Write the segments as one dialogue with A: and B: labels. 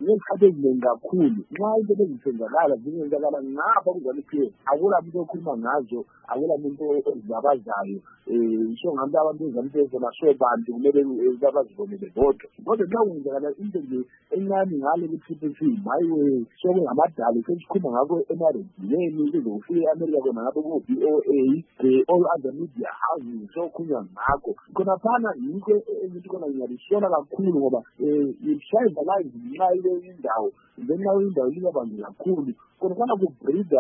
A: ngekhathi eziningi kakhulu nxa into bezisenzakala zingenzakala ngapha kuzaliphiwe akula muntu okhuluma ngazo akula muntu ezibabazayo isho ngabantu abantu bezamthetho basho bantu kumele babazibonele bodwa kodwa nxa kwenzakala into nje encane ngale ku-TPC mayiwe sokungamadala sesikhuluma ngakho emarediweni kuze kufike e-America kona ngapho ku-BOA all other media houses sokhulunywa ngakho khona phana yinto ezithi khona ngiyalisona kakhulu ngoba i-tribalize ngenxa indawo then nayo indawo lingabanzi kakhulu khona kubreeda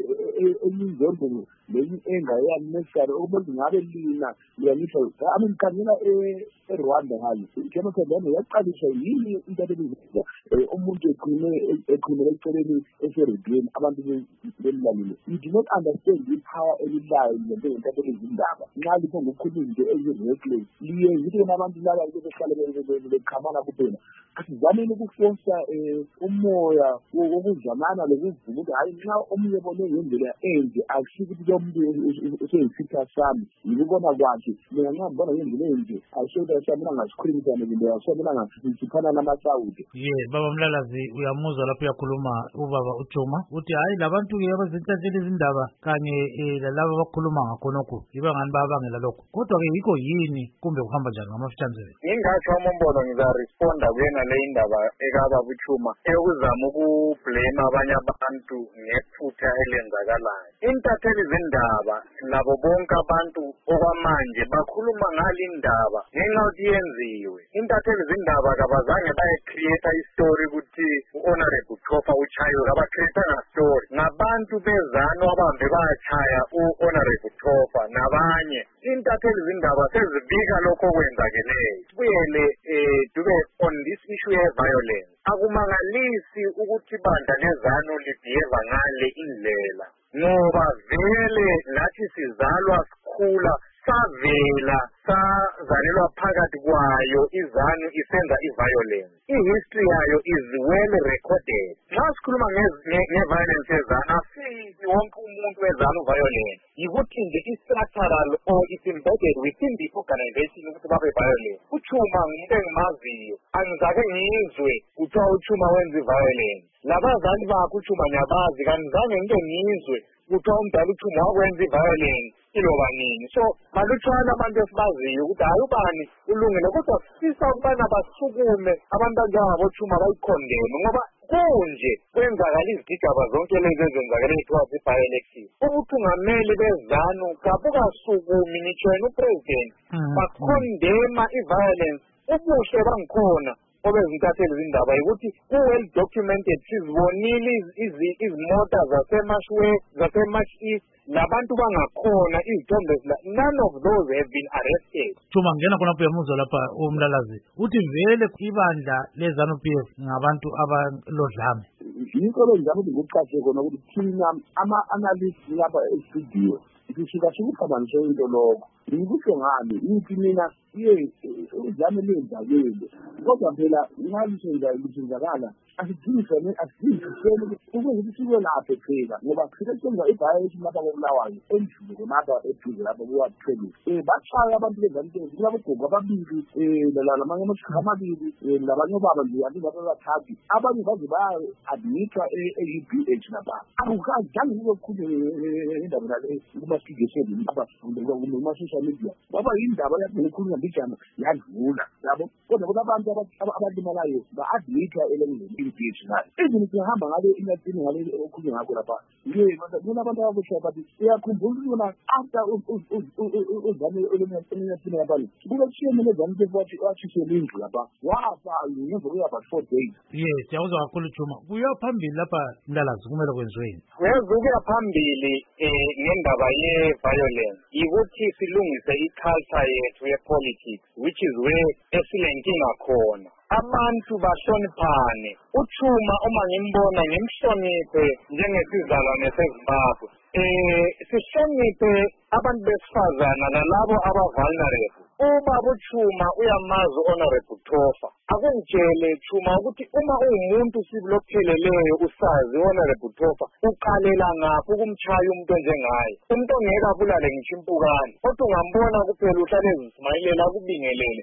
A: eminzondo lenye engayannecessary ukuthi ngabe lina liyanisha khangela eRwanda hali kemothandane yaqalisha yini into ebiza umuntu ekhulumela eceleni eseredweni abantu bemlalile you do not understand the power elilayo ngento ezindaba nxa lipho ngokukhuluma nje ezireckless liye yithi abantu laba behlale beqhamana kuphela asizameni ukufosa umoya wokuzamana lokuvuma ukuthi hayi nxa omunye bone ngendlela enje akushiki ukuthi umuntu useyisitha sami yikubona kwakhe mina nxa ngibona ngendlela enje ayishoda mina ngasikhulumisana nje yasona ngasiphana namasawude
B: baba Mlalazi uyamuzwa lapho uyakhuluma ubaba uJuma uthi hayi labantu ke abazintatshela izindaba kanye lalabo abakhuluma ngakhonokho ibangani babangela lokho kodwa ke yikho yini kumbe kuhamba njani ngamafuthanzela
C: ngingathi umbono ngizaresponda kuyena le indaba ekaba buJuma eyokuzama ukublame abanye abantu ngephutha elenzakalayo intatheli izindaba labo bonke abantu okwamanje bakhuluma ngale indaba ngenxa yokuthi yenziwe intatheli izindaba kabazange bayecreate istory ukuthi uHonorable Thofa uchayiwe abacreate story ngabantu bezano abahambe bayachaya uHonorable Thofa nabanye intatheli izindaba sezibika lokho kwenzakeleyo sibuyele dube on this issue of violence akumangalisi ukuthi bandla lezano libhiyeva ngale indlela ngoba vele lathi sizalwa sikhula savela sazalelwa phakathi kwayo izanu isenza i-violence i-history yayo is well recorded nxa sikhuluma nge-violence yezanu asizi wonke umuntu wezanu violence yikuthi nje i-structural or it's embedded within the organization ukuthi babe violence uChuma ngumuntu engimaziyo angizake ngizwe kuthiwa uChuma wenza i-violence labazali bakhe uChuma ngiyabazi kanizange ngike ngizwe kuthiwa umdala uChuma wakwenza i-violence iloba nini so malutshwana abantu esibaziyo ukuthi hayi ubani ulungile kodwa sifisa ukubana basukume abantu abanjengaboChuma bayikhondeme ngoba kunje kwenzakala izigigaba zonke lezi ezenzakala ethiwa zi-by-election ubuthungameli bezanu kabukasukumi nitshwena upresident bakhondema i-violence ubuhle bangikhona obezintatheli izindaba ukuthi ku-well documented sizibonile izimota zasemash east labantu bangakhona izithombe none of those have been arrested
B: Chuma ngena khona uyamuzwa lapha uMlalazi uthi vele ibandla leZANU-PF ngabantu abalodlame
A: yikho njalo ngokucace khona ukuthi thina ama-analysts lapha e-studio sisuka sikuxabanise into lokho ngikuhle ngami ngithi mina uzame lenzakele kodwa phela ngalishenzakala asidingisene ukuthi sibe lapho phela ngoba sisenza i-violation lapha koBulawayo endlini konapha eduze lapho kuwathele bachaya abantu bezantezi kulabogogo ababili lamanye amashaka amabili labanye obaba nje abantu abathathu abanye baze baya-admithwa e-UBH lapha akukazange kubekhulunywa indaba le kuma-stigesheni kuma-social media ngoba yindaba yakhulunywa mbijana yadlula yabo kodwa kunabantu abalimalayo ba-admithwa UBH nayo even sihamba ngale inyathini ngale okhulunywa ngakho lapha kunabantu abakusho bathi uyakhumbula ukubona after uzame elinyathini lapha kube kushiyene nezanu wathisela indlu lapha wafa ngemva kuyaba 4 days
B: siyakuzwa kakhulu Chuma kuya phambili lapha Mlalazi kumele kwenziweni
C: kuya phambili ngendaba ye-violence yikuthi silungise i-culture yethu ye-politics which is where esilenkinga khona abantu bahloniphane uChuma uma ngimbona ngimhloniphe njengesizalwane seZimbabwe sihloniphe abantu besifazana nalabo aba-vulnerable ubaba uChuma uyamazi uHonorable Thofa akungitshele Chuma ukuthi uma uwumuntu sibulokupheleleyo usazi uHonorable Thofa uqalela ngaphi ukumchaya umuntu onjengaye umuntu ongeke abulale ngisho impukane kodwa ungambona kuphela uhlale ezisimayilela akubingelele